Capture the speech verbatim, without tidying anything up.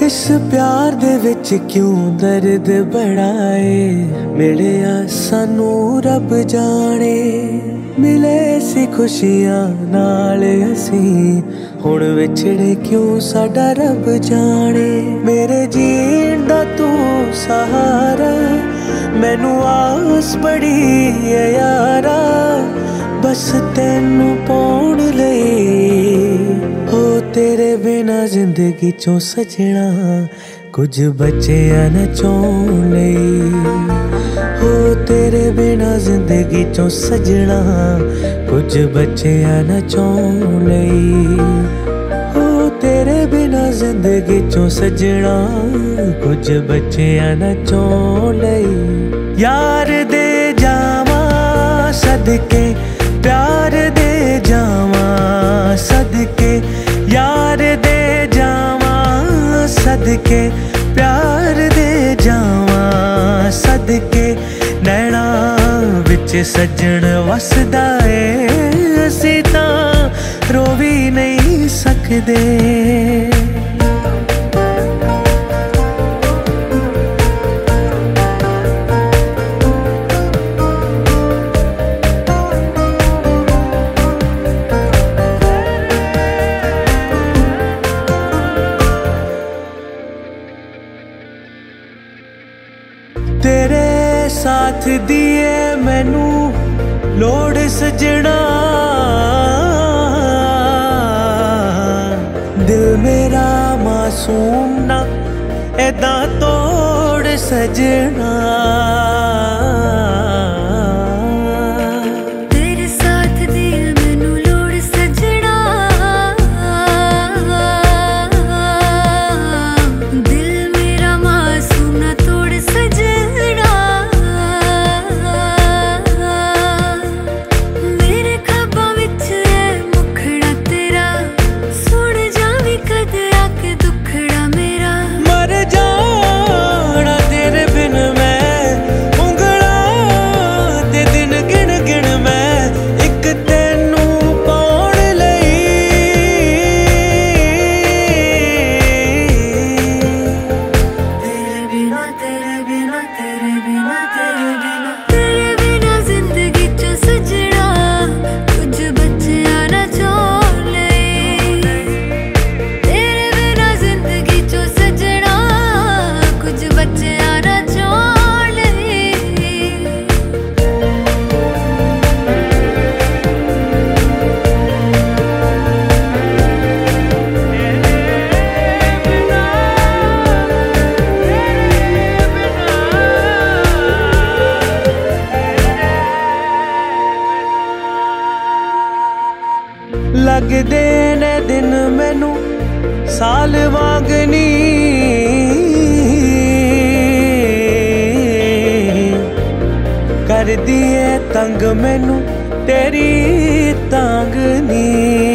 इस प्यार दे विच क्यों दर्द बड़ाए, मिलिया सानू रब जाने। मिले सी खुशियां नाल असी, हुण विछड़े क्यों साडा रब जाने। मेरे जीण दा तू सहारा, मैनू आस बड़ी है यारा, बस तैनू पाउण लई। हो तेरे बिना जिंदगी चों सजना, कुछ बचिया न चोण लई। हो तेरे बिना जिंदगी चों सजना, कुछ बचिया न चोण लई। हो तेरे बिना जिंदगी चों सजना, कुछ बचिया न चोण लई। यार दे जावा सदके, प्यार दे जावा सदके, यार दे जावा सदके, प्यार दे जावा सदके। नैना विच सजन वसदा ए, असी तां रो भी नहीं सकदे। तेरे साथ दिए मैनू लोड़ सजना, दिल मेरा मासूम ना ऐदा तोड़ सजना। लगदे ने दिन मैनू साल वांगनी, कर दिए तंग मैनू तेरी तांगनी।